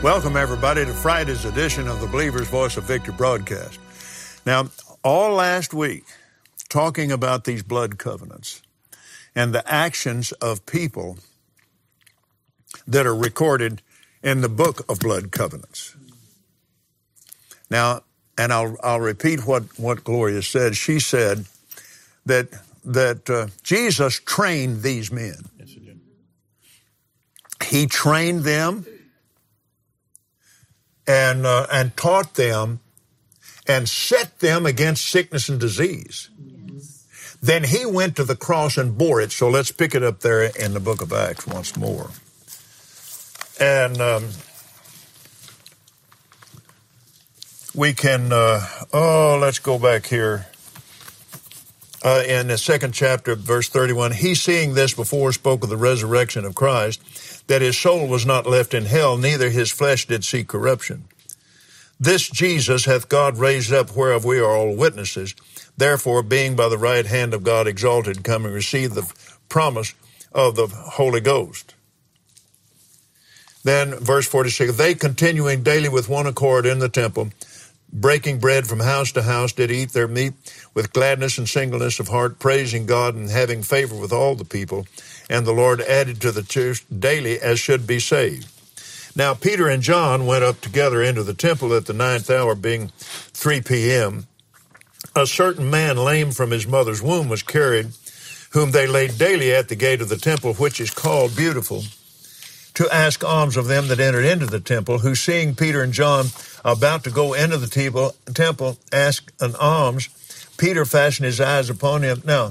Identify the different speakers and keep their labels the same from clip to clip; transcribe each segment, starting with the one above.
Speaker 1: Welcome, everybody, to Friday's edition of the Believer's Voice of Victory broadcast. Now, all last week, talking about these blood covenants and the actions of people that are recorded in the book of blood covenants. Now, and I'll repeat what Gloria said. She said that Jesus trained these men.
Speaker 2: Yes, he did.
Speaker 1: He trained them and taught them and set them against sickness and disease. Yes. Then he went to the cross and bore it. So let's pick it up there in the book of Acts once more. And we can, let's go back here. In the second chapter, verse 31, he seeing this before spoke of the resurrection of Christ, that his soul was not left in hell, neither his flesh did see corruption. This Jesus hath God raised up, whereof we are all witnesses. Therefore, being by the right hand of God exalted, come and receive the promise of the Holy Ghost. Then, verse 46, they continuing daily with one accord in the temple, breaking bread from house to house, did eat their meat with gladness and singleness of heart, praising God and having favor with all the people. And the Lord added to the church daily as should be saved. Now, Peter and John went up together into the temple at the 9th hour, being 3 p.m. A certain man lame from his mother's womb was carried, whom they laid daily at the gate of the temple, which is called Beautiful, to ask alms of them that entered into the temple, who seeing Peter and John about to go into the temple, asked an alms. Peter fastened his eyes upon him. Now,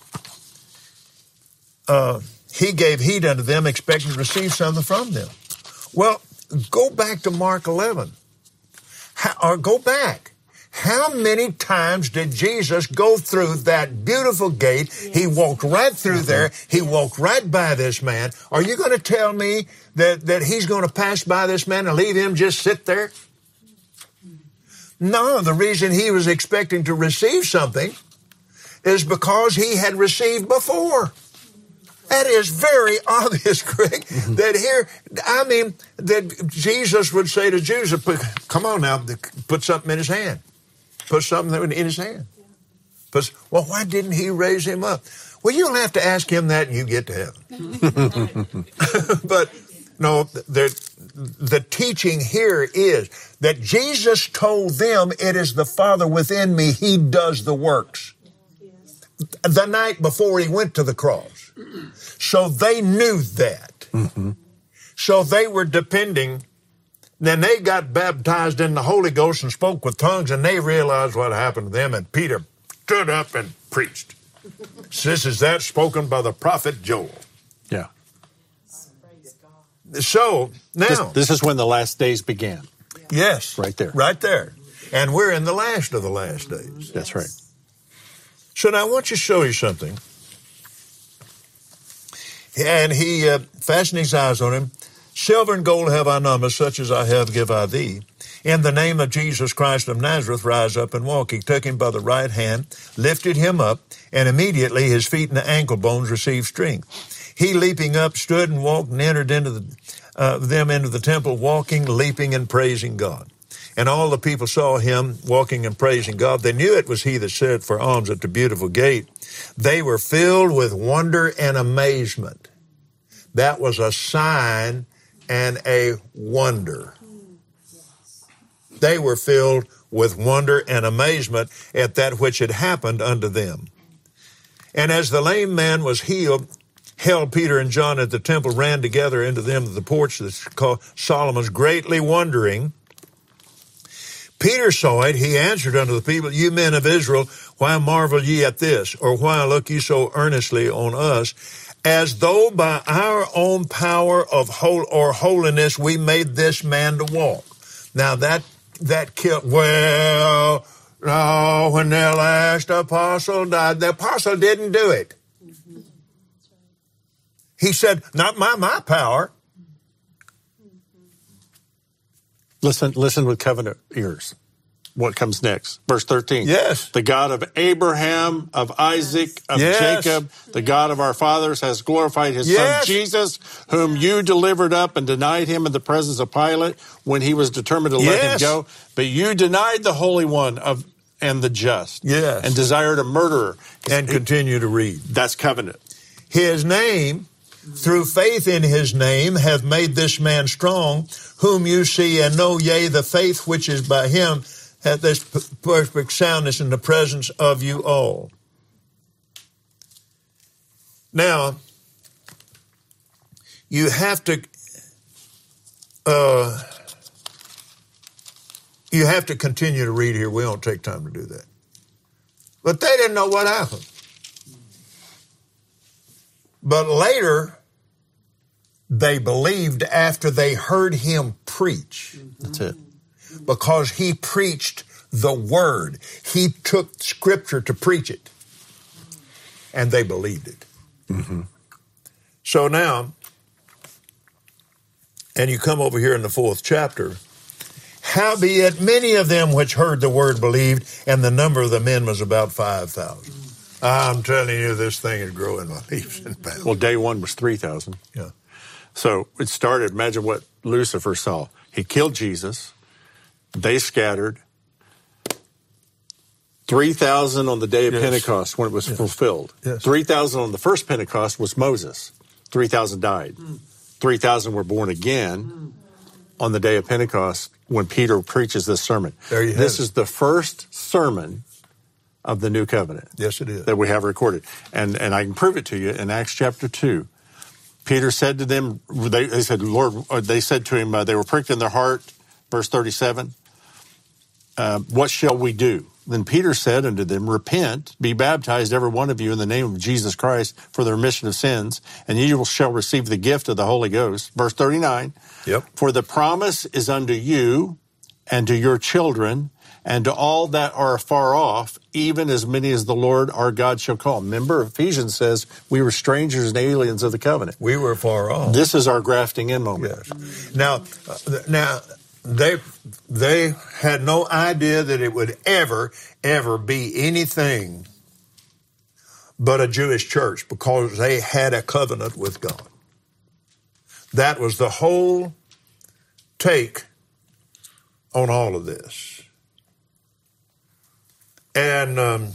Speaker 1: he gave heed unto them, expecting to receive something from them. Well, go back to Mark 11. Go back. How many times did Jesus go through that beautiful gate? Yes. He walked right through there. He walked right by this man. Are you going to tell me that he's going to pass by this man and leave him just sit there? No, the reason he was expecting to receive something is because he had received before. That is very obvious, Greg, that Jesus would say to Jews, come on now, put something in his hand. Put something in his hand. Well, why didn't he raise him up? Well, you'll have to ask him that and you get to heaven. But no, the teaching here is that Jesus told them, it is the Father within me, he does the works. The night before he went to the cross. So they knew that. Mm-hmm. So they were depending. Then they got baptized in the Holy Ghost and spoke with tongues, and they realized what happened to them, and Peter stood up and preached. This is that spoken by the prophet Joel.
Speaker 2: Yeah.
Speaker 1: So now...
Speaker 2: This is when the last days began.
Speaker 1: Yes.
Speaker 2: Right there.
Speaker 1: Right there. And we're in the last of the last days.
Speaker 2: That's right.
Speaker 1: So now I want you to show you something. And he fastened his eyes on him. Silver and gold have I none, but such as I have give I thee. In the name of Jesus Christ of Nazareth, rise up and walk. He took him by the right hand, lifted him up, and immediately his feet and the ankle bones received strength. He, leaping up, stood and walked and entered into them into the temple, walking, leaping, and praising God. And all the people saw him walking and praising God. They knew it was he that sat for alms at the beautiful gate. They were filled with wonder and amazement. That was a sign and a wonder. They were filled with wonder and amazement at that which had happened unto them. And as the lame man was healed, held Peter and John at the temple, ran together into them to the porch that's called Solomon's, greatly wondering. Peter saw it. He answered unto the people, you men of Israel, why marvel ye at this? Or why look ye so earnestly on us, as though by our own power of holiness we made this man to walk? Now that killed, well, no, when the last apostle died, the apostle didn't do it. He said, not my power.
Speaker 2: Listen with covenant ears. what comes next. Verse 13.
Speaker 1: Yes.
Speaker 2: The God of Abraham, of Isaac, of
Speaker 1: Yes.
Speaker 2: Jacob, the God of our fathers has glorified his
Speaker 1: Yes.
Speaker 2: son Jesus, whom you delivered up and denied him in the presence of Pilate when he was determined to let him
Speaker 1: Yes.
Speaker 2: go. But you denied the Holy One and the just.
Speaker 1: Yes.
Speaker 2: And desired a murderer.
Speaker 1: And continue to read.
Speaker 2: That's covenant.
Speaker 1: His name, through faith in his name, hath made this man strong, whom you see and know, yea, the faith which is by him hath this perfect soundness in the presence of you all. Now, you have to continue to read here. We don't take time to do that. But they didn't know what happened. But later, they believed after they heard him preach.
Speaker 2: That's it.
Speaker 1: Because he preached the word. He took scripture to preach it. And they believed it.
Speaker 2: Mm-hmm.
Speaker 1: So now, and you come over here in the 4th chapter, howbeit many of them which heard the word believed, and the number of the men was about 5,000. I'm telling you, this thing is growing by leaps and bounds.
Speaker 2: Well, day one was 3,000.
Speaker 1: Yeah.
Speaker 2: So it started, imagine what Lucifer saw. He killed Jesus. They scattered. 3,000 on the day of
Speaker 1: Yes.
Speaker 2: Pentecost when it was fulfilled.
Speaker 1: Yes.
Speaker 2: 3,000 on the first Pentecost was Moses. 3,000 died. 3,000 were born again on the day of Pentecost when Peter preaches this sermon.
Speaker 1: There you have
Speaker 2: This
Speaker 1: it.
Speaker 2: is the first sermon of the new covenant.
Speaker 1: Yes, it is.
Speaker 2: That we have recorded. And I can prove it to you in Acts chapter 2. Peter said to them, they said, Lord, they said to him, they were pricked in their heart, verse 37, what shall we do? Then Peter said unto them, repent, be baptized every one of you in the name of Jesus Christ for the remission of sins, and ye shall receive the gift of the Holy Ghost. Verse 39,
Speaker 1: Yep.
Speaker 2: For the promise is unto you and to your children and to all that are afar off, even as many as the Lord our God shall call. Remember, Ephesians says we were strangers and aliens of the covenant.
Speaker 1: We were far off.
Speaker 2: This is our grafting in moment.
Speaker 1: Yes. Now, they had no idea that it would ever be anything but a Jewish church because they had a covenant with God. That was the whole take on all of this. And then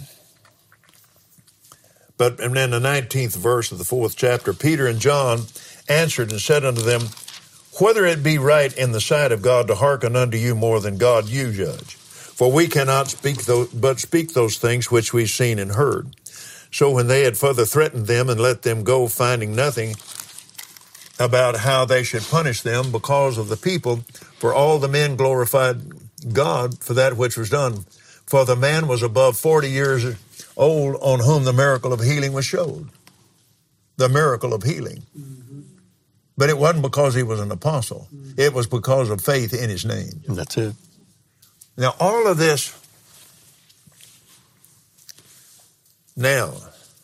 Speaker 1: the 19th verse of the 4th chapter, Peter and John answered and said unto them, whether it be right in the sight of God to hearken unto you more than God you judge. For we cannot speak those things which we've seen and heard. So when they had further threatened them and let them go, finding nothing about how they should punish them because of the people, for all the men glorified God for that which was done. For the man was above 40 years old on whom the miracle of healing was showed. The miracle of healing. But it wasn't because he was an apostle. It was because of faith in his name.
Speaker 2: And that's it.
Speaker 1: Now, all of this, now,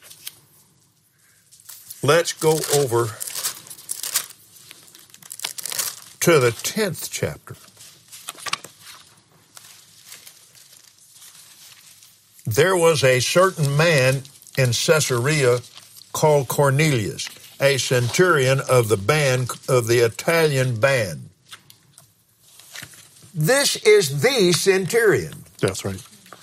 Speaker 1: let's go over to the 10th chapter. There was a certain man in Caesarea called Cornelius, a centurion of the band of the Italian band. This is the centurion.
Speaker 2: That's right.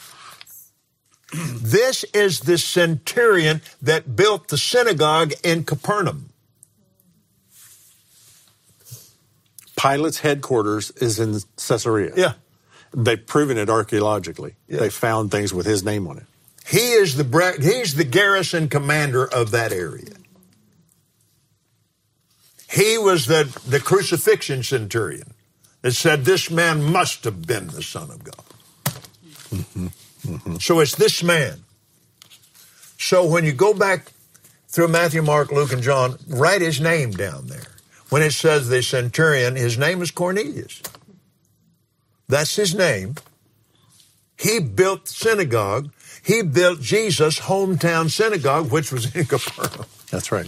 Speaker 1: This is the centurion that built the synagogue in Capernaum.
Speaker 2: Pilate's headquarters is in Caesarea.
Speaker 1: Yeah.
Speaker 2: They've proven it archaeologically.
Speaker 1: Yeah.
Speaker 2: They found things with his name on it.
Speaker 1: He's the garrison commander of that area. He was the crucifixion centurion that said this man must have been the Son of God.
Speaker 2: Mm-hmm. Mm-hmm.
Speaker 1: So it's this man. So when you go back through Matthew, Mark, Luke, and John, write his name down there. When it says the centurion, his name is Cornelius. That's his name. He built the synagogue. He built Jesus' hometown synagogue, which was in Capernaum.
Speaker 2: That's right.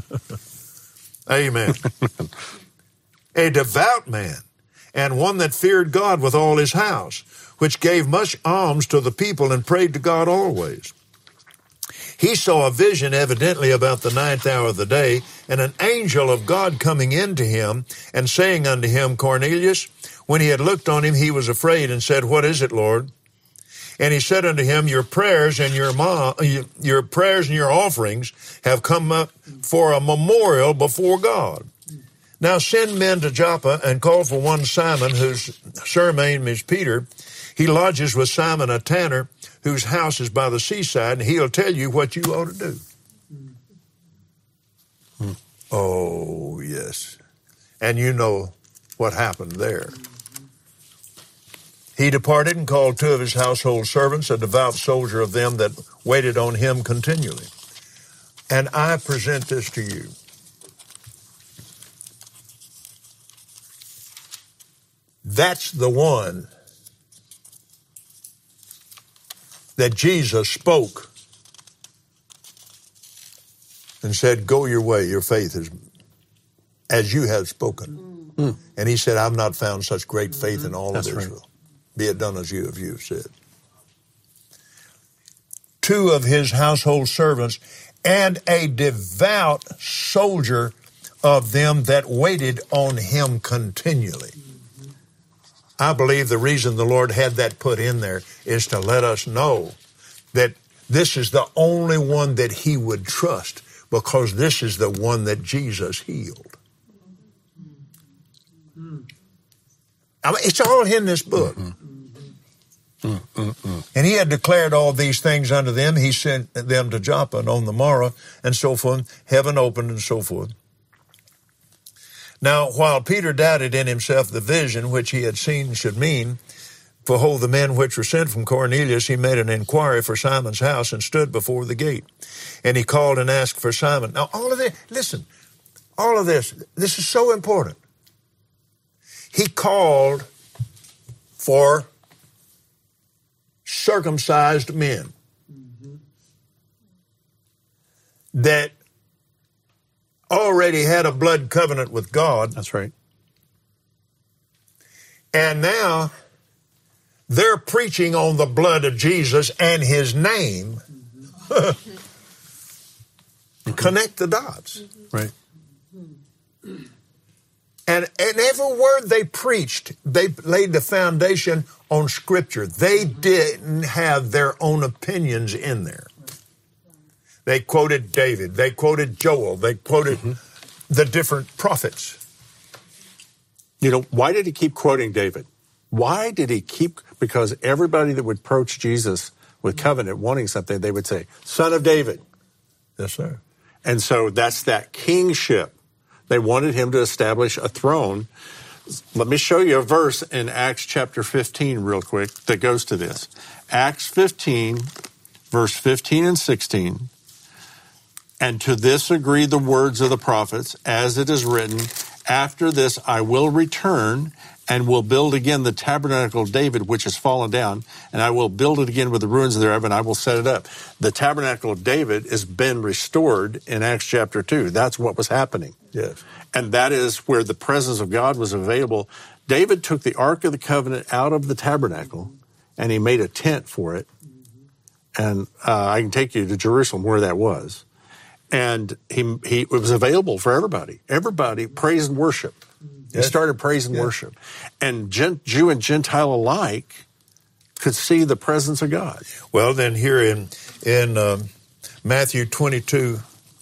Speaker 1: Amen. A devout man, and one that feared God with all his house, which gave much alms to the people and prayed to God always. He saw a vision evidently about the 9th hour of the day, and an angel of God coming into him and saying unto him, Cornelius. When he had looked on him, he was afraid and said, What is it, Lord? And he said unto him, Your prayers and your offerings have come up for a memorial before God. Now send men to Joppa and call for one Simon, whose surname is Peter. He lodges with Simon a tanner, whose house is by the seaside, and he'll tell you what you ought to do. Oh, yes. And you know what happened there. He departed and called 2 of his household servants, a devout soldier of them that waited on him continually. And I present this to you. That's the one that Jesus spoke and said, Go your way, your faith is as you have spoken. And he said, I've not found such great faith in all of Israel. Right. Be it done as you have said. 2 of his household servants and a devout soldier of them that waited on him continually. I believe the reason the Lord had that put in there is to let us know that this is the only one that he would trust, because this is the one that Jesus healed. I mean, it's all in this book. And he had declared all these things unto them. He sent them to Joppa, and on the morrow, and so forth, heaven opened, and so forth. Now, while Peter doubted in himself the vision which he had seen should mean, behold, the men which were sent from Cornelius, he made an inquiry for Simon's house and stood before the gate. And he called and asked for Simon. Now, all of this, listen, all of this is so important. He called for circumcised men that already had a blood covenant with God.
Speaker 2: That's right.
Speaker 1: And now they're preaching on the blood of Jesus and his name. Connect the dots.
Speaker 2: Right.
Speaker 1: And every word they preached, they laid the foundation on Scripture. They didn't have their own opinions in there. They quoted David. They quoted Joel. They quoted the different prophets.
Speaker 2: You know, why did he keep quoting David? Why did he keep? Because everybody that would approach Jesus with covenant wanting something, they would say, Son of David.
Speaker 1: Yes, sir.
Speaker 2: And so that's that kingship. They wanted him to establish a throne. Let me show you a verse in Acts chapter 15 real quick that goes to this. Acts 15, verse 15 and 16. And to this agree the words of the prophets, as it is written, After this I will return and will build again the tabernacle of David, which has fallen down, and I will build it again with the ruins thereof, and I will set it up. The tabernacle of David has been restored in Acts chapter 2. That's what was happening.
Speaker 1: Yes.
Speaker 2: And that is where the presence of God was available. David took the Ark of the Covenant out of the tabernacle, and he made a tent for it. And I can take you to Jerusalem where that was. And it was available for everybody. Everybody praise and worship. He started praise and worship. And Jew and Gentile alike could see the presence of God.
Speaker 1: Well, then here in Matthew 22,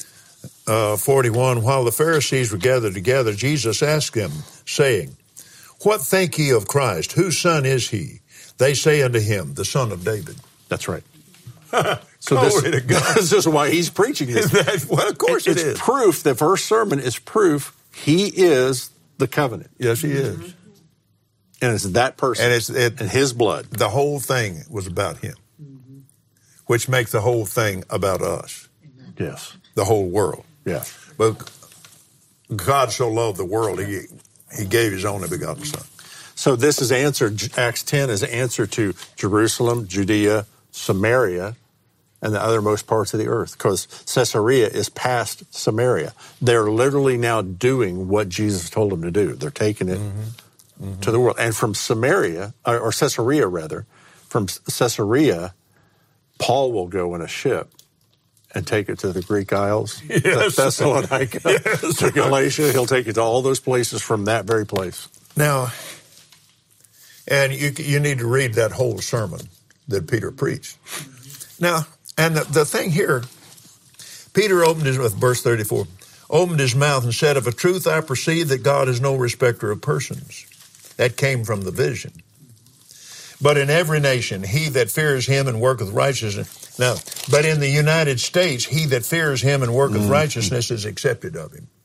Speaker 1: 41, while the Pharisees were gathered together, Jesus asked them, saying, What think ye of Christ? Whose son is he? They say unto him, the son of David.
Speaker 2: That's right.
Speaker 1: So
Speaker 2: this is why he's preaching this.
Speaker 1: Well, of course it is.
Speaker 2: It's proof. The first sermon is proof he is the covenant.
Speaker 1: Yes, he is.
Speaker 2: And it's that person and his blood.
Speaker 1: The whole thing was about him, which makes the whole thing about us.
Speaker 2: Yes.
Speaker 1: The whole world.
Speaker 2: Yes.
Speaker 1: But God so loved the world, he gave his only begotten son.
Speaker 2: So this is answered, Acts 10 is answer to Jerusalem, Judea, Samaria, and the othermost parts of the earth, because Caesarea is past Samaria. They're literally now doing what Jesus told them to do. They're taking it to the world. And from Samaria, or Caesarea rather, from Caesarea, Paul will go in a ship and take it to the Greek Isles,
Speaker 1: Yes.
Speaker 2: Thessalonica,
Speaker 1: Yes.
Speaker 2: to Galatia. He'll take it to all those places from that very place.
Speaker 1: Now, and you need to read that whole sermon that Peter preached. Now, and the thing here, Peter opened his, with verse 34, opened his mouth and said, of a truth I perceive that God is no respecter of persons. That came from the vision. But in every nation, he that fears him and worketh righteousness. Now, but in the United States, he that fears him and worketh righteousness is accepted of him.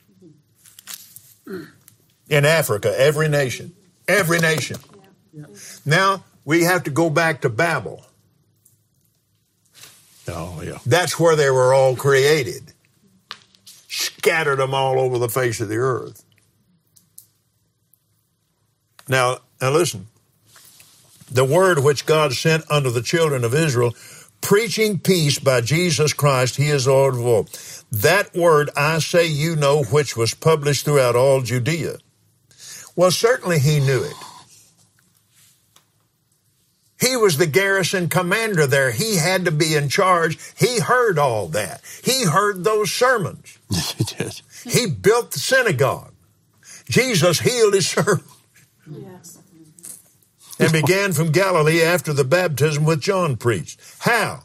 Speaker 1: In Africa, every nation. Every nation. Now, we have to go back to Babel.
Speaker 2: Oh, yeah.
Speaker 1: That's where they were all created. Scattered them all over the face of the earth. Now listen. The word which God sent unto the children of Israel, preaching peace by Jesus Christ, he is Lord of all. That word I say you know, which was published throughout all Judea. Well, certainly he knew it. He was the garrison commander there. He had to be in charge. He heard all that. He heard those sermons.
Speaker 2: He did.
Speaker 1: He built the synagogue. Jesus healed his servant.
Speaker 3: Yes.
Speaker 1: And began from Galilee after the baptism which John preached. How?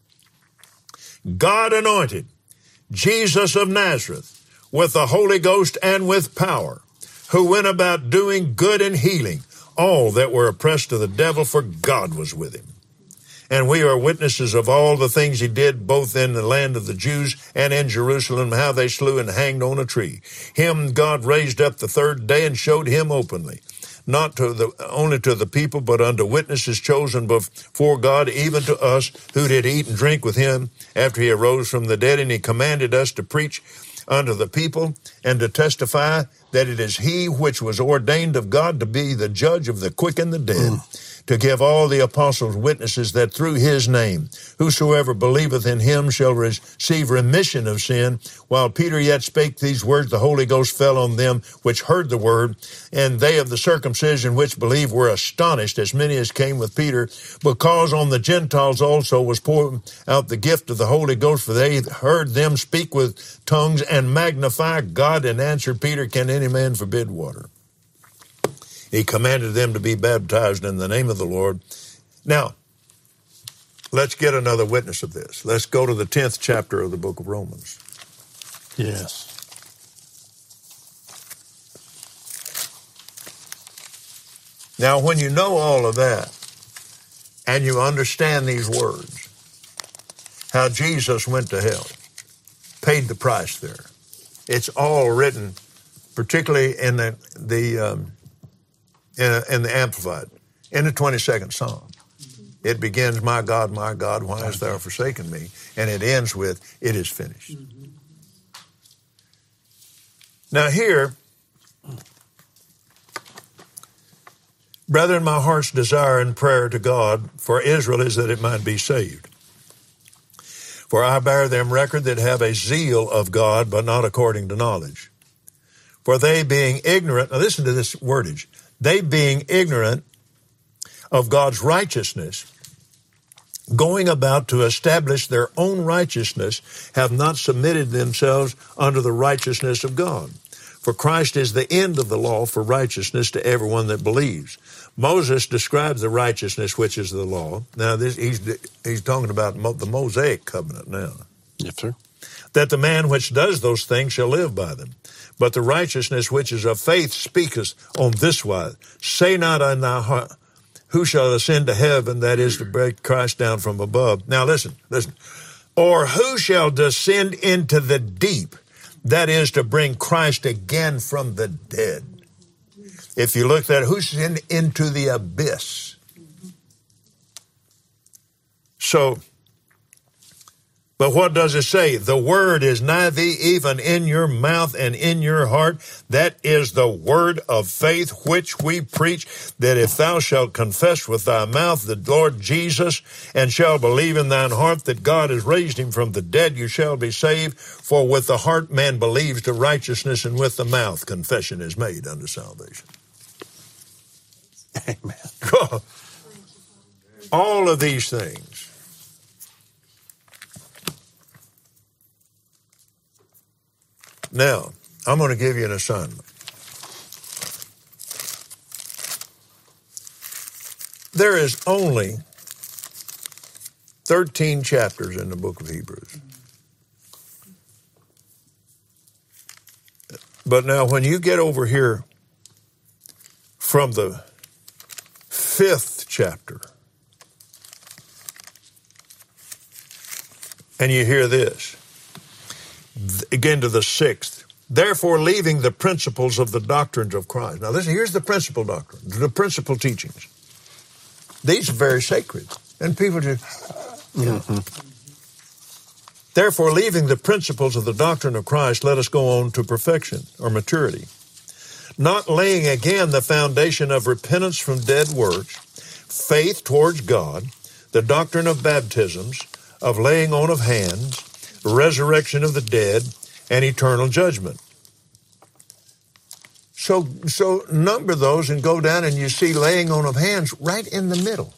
Speaker 1: God anointed Jesus of Nazareth with the Holy Ghost and with power, who went about doing good and healing all that were oppressed of the devil, for God was with him. And we are witnesses of all the things he did, both in the land of the Jews and in Jerusalem, how they slew and hanged on a tree. Him God raised up the third day and showed him openly, not to only to the people, but unto witnesses chosen before God, even to us who did eat and drink with him after he arose from the dead. And he commanded us to preach unto the people and to testify that it is he which was ordained of God to be the judge of the quick and the dead, to give all the apostles witnesses that through his name whosoever believeth in him shall receive remission of sin. While Peter yet spake these words, the Holy Ghost fell on them which heard the word, and they of the circumcision which believed were astonished, as many as came with Peter, because on the Gentiles also was poured out the gift of the Holy Ghost, for they heard them speak with tongues and magnify God. And answered Peter, can any man forbid water? He commanded them to be baptized in the name of the Lord. Now, let's get another witness of this. Let's go to the 10th chapter of the book of Romans.
Speaker 2: Yes.
Speaker 1: Now, when you know all of that, and you understand these words, how Jesus went to hell, paid the price there. It's all written, particularly in the Amplified, in the 22nd Psalm. It begins, my God, why hast thou forsaken me? And it ends with, it is finished. Now here, brethren, my heart's desire and prayer to God for Israel is that it might be saved. For I bear them record that have a zeal of God, but not according to knowledge. For they being ignorant, now listen to this wordage, they being ignorant of God's righteousness, going about to establish their own righteousness, have not submitted themselves unto the righteousness of God. For Christ is the end of the law for righteousness to everyone that believes. Moses describes the righteousness which is the law. Now, he's talking about the Mosaic covenant now.
Speaker 2: Yes, sir.
Speaker 1: That the man which does those things shall live by them. But the righteousness which is of faith speaketh on this wise. Say not in thy heart, who shall ascend to heaven, that is to break Christ down from above. Now listen. Or who shall descend into the deep, that is to bring Christ again from the dead. If you look at who's into the abyss. So, but what does it say? The word is nigh thee, even in your mouth and in your heart. That is the word of faith which we preach, that if thou shalt confess with thy mouth the Lord Jesus, and shalt believe in thine heart that God has raised him from the dead, you shall be saved. For with the heart man believes to righteousness, and with the mouth confession is made unto salvation.
Speaker 2: Amen.
Speaker 1: All of these things. Now, I'm going to give you an assignment. There is only 13 chapters in the book of Hebrews. But now when you get over here from the 5th chapter, and you hear this, again to the 6th, therefore leaving the principles of the doctrines of Christ. Now listen, here's the principal doctrine, the principal teachings. These are very sacred. And people just, Therefore, leaving the principles of the doctrine of Christ, let us go on to perfection or maturity, not laying again the foundation of repentance from dead works, faith towards God, the doctrine of baptisms, of laying on of hands, resurrection of the dead, and eternal judgment. So number those and go down and you see laying on of hands right in the middle.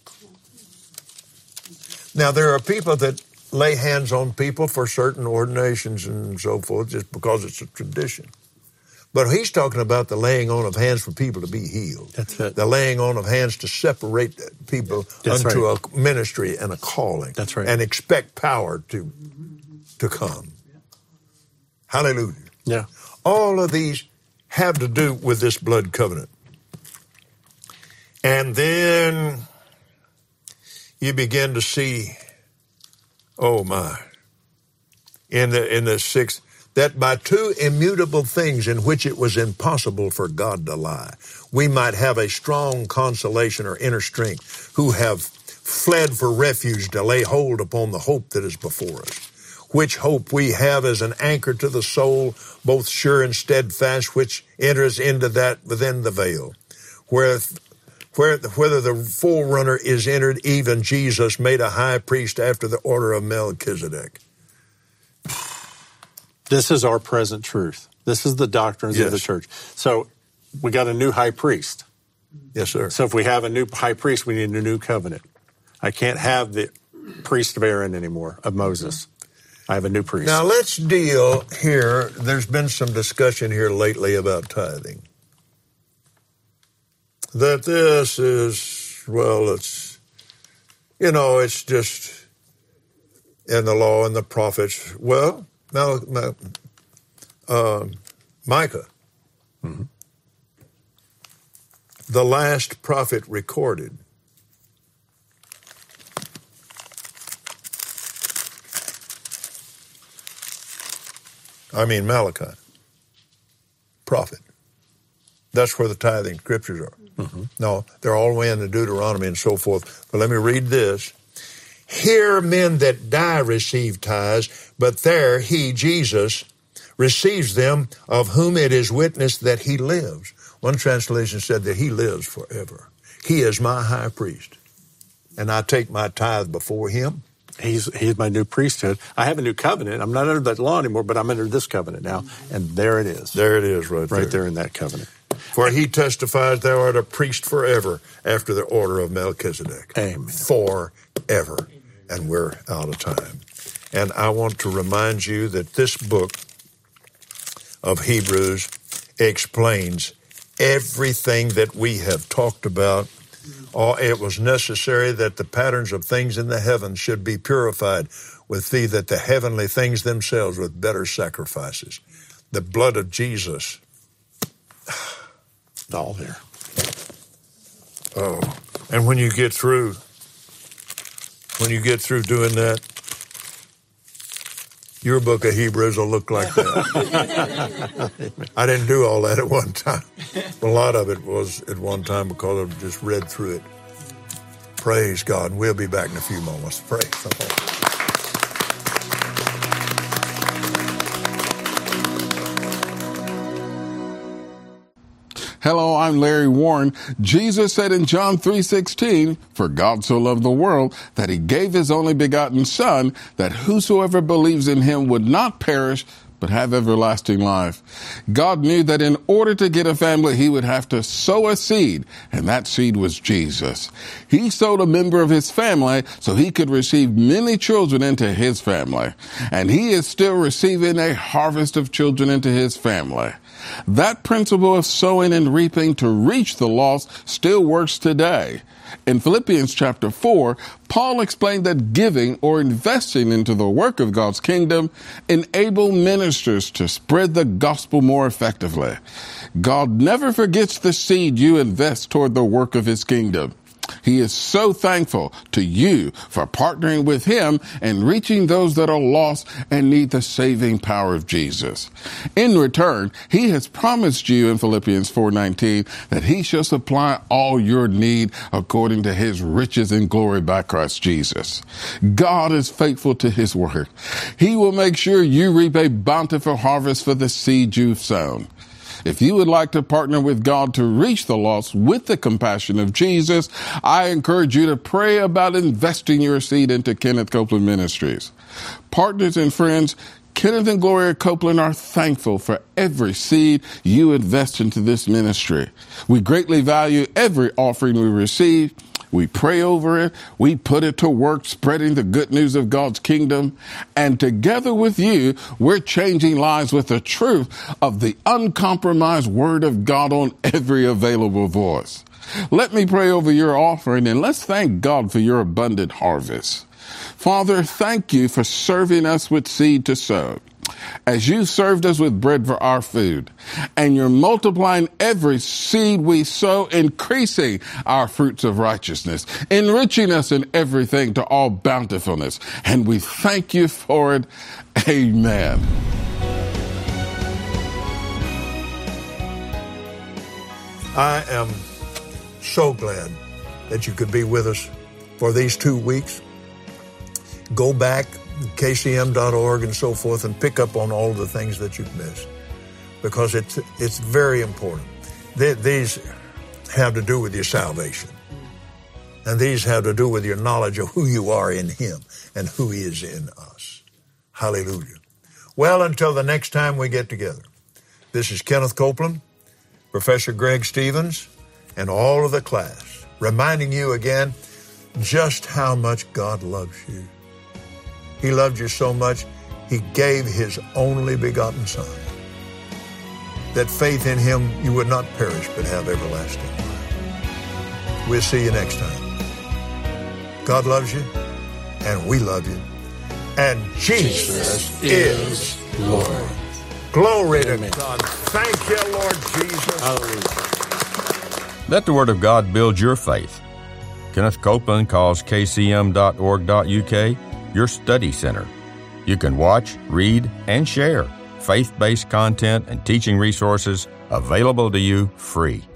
Speaker 1: Now, there are people that lay hands on people for certain ordinations and so forth just because it's a tradition. But he's talking about the laying on of hands for people to be healed.
Speaker 2: That's it.
Speaker 1: The laying on of hands to separate people unto a ministry and a calling.
Speaker 2: That's right.
Speaker 1: And expect power to come. Hallelujah.
Speaker 2: Yeah.
Speaker 1: All of these have to do with this blood covenant. And then you begin to see, oh my, in the 6th, that by two immutable things in which it was impossible for God to lie, we might have a strong consolation or inner strength, who have fled for refuge to lay hold upon the hope that is before us, which hope we have as an anchor to the soul, both sure and steadfast, which enters into that within the veil, whether the forerunner is entered, even Jesus made a high priest after the order of Melchizedek.
Speaker 2: This is our present truth. This is the doctrines of the church. So we got a new high priest.
Speaker 1: Yes, sir.
Speaker 2: So if we have a new high priest, we need a new covenant. I can't have the priest of Aaron anymore, of Moses. I have a new priest.
Speaker 1: Now let's deal here. There's been some discussion here lately about tithing. That this is, well, it's just in the law and the prophets. Well, Micah, the last prophet recorded, Malachi, prophet. That's where the tithing scriptures are. No, they're all the way into Deuteronomy and so forth. But let me read this. Here men that die receive tithes, but there he, Jesus, receives them, of whom it is witnessed that he lives. One translation said that he lives forever. He is my high priest, and I take my tithe before him.
Speaker 2: He's my new priesthood. I have a new covenant. I'm not under that law anymore, but I'm under this covenant now. And there it is.
Speaker 1: There it is right there.
Speaker 2: Right there in that covenant.
Speaker 1: For he testifies, thou art a priest forever after the order of Melchizedek.
Speaker 2: Amen.
Speaker 1: Forever. And we're out of time. And I want to remind you that this book of Hebrews explains everything that we have talked about. It was necessary that the patterns of things in the heavens should be purified with thee, that the heavenly things themselves with better sacrifices. The blood of Jesus.
Speaker 2: All there.
Speaker 1: Oh, and when you get through doing that, your book of Hebrews will look like that. I didn't do all that at one time. A lot of it was at one time because I just read through it. Praise God. And we'll be back in a few moments. Praise the Lord.
Speaker 3: Hello, I'm Larry Warren. Jesus said in John 3:16, "For God so loved the world that he gave his only begotten Son, that whosoever believes in him would not perish, but have everlasting life. God knew that in order to get a family, he would have to sow a seed, and that seed was Jesus. He sowed a member of his family so he could receive many children into his family, and he is still receiving a harvest of children into his family. That principle of sowing and reaping to reach the lost still works today. In Philippians chapter 4, Paul explained that giving or investing into the work of God's kingdom enable ministers to spread the gospel more effectively. God never forgets the seed you invest toward the work of his kingdom. He is so thankful to you for partnering with him and reaching those that are lost and need the saving power of Jesus. In return, he has promised you in Philippians 4:19 that he shall supply all your need according to his riches and glory by Christ Jesus. God is faithful to his word. He will make sure you reap a bountiful harvest for the seed you've sown. If you would like to partner with God to reach the lost with the compassion of Jesus, I encourage you to pray about investing your seed into Kenneth Copeland Ministries. Partners and friends, Kenneth and Gloria Copeland are thankful for every seed you invest into this ministry. We greatly value every offering we receive. We pray over it. We put it to work spreading the good news of God's kingdom. And together with you, we're changing lives with the truth of the uncompromised word of God on every available voice. Let me pray over your offering, and let's thank God for your abundant harvest. Father, thank you for serving us with seed to sow. As you served us with bread for our food, and you're multiplying every seed we sow, increasing our fruits of righteousness, enriching us in everything to all bountifulness. And we thank you for it. Amen.
Speaker 1: I am so glad that you could be with us for these 2 weeks. Go back, kcm.org and so forth, and pick up on all the things that you've missed, because it's very important. These have to do with your salvation, and these have to do with your knowledge of who you are in him and who he is in us. Hallelujah. Well, until the next time we get together, this is Kenneth Copeland, Professor Greg Stevens, and all of the class, reminding you again just how much God loves you. He loved you so much, he gave his only begotten Son, that faith in him you would not perish but have everlasting life. We'll see you next time. God loves you, and we love you, and Jesus is Lord. Glory to God. Thank you, Lord Jesus.
Speaker 2: Hallelujah.
Speaker 4: Let the Word of God build your faith. Kenneth Copeland calls kcm.org.uk your study center. You can watch, read, and share faith-based content and teaching resources available to you free.